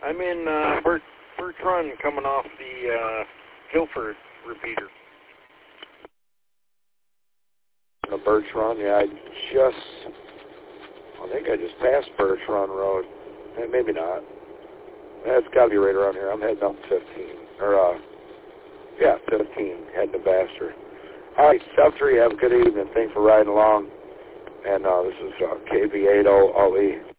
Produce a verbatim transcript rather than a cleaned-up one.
I'm in uh, Bert, Birch Run coming off the uh, Guilford repeater. The Birch Run, yeah, I just, I think I just passed Birch Run Road. Eh, maybe not. It's got to be right around here. I'm heading up fifteen, or, uh, yeah, fifteen, heading to Baxter. All right, Sub three, have a good evening. Thanks for riding along. And uh, this is uh, K B eight O O E.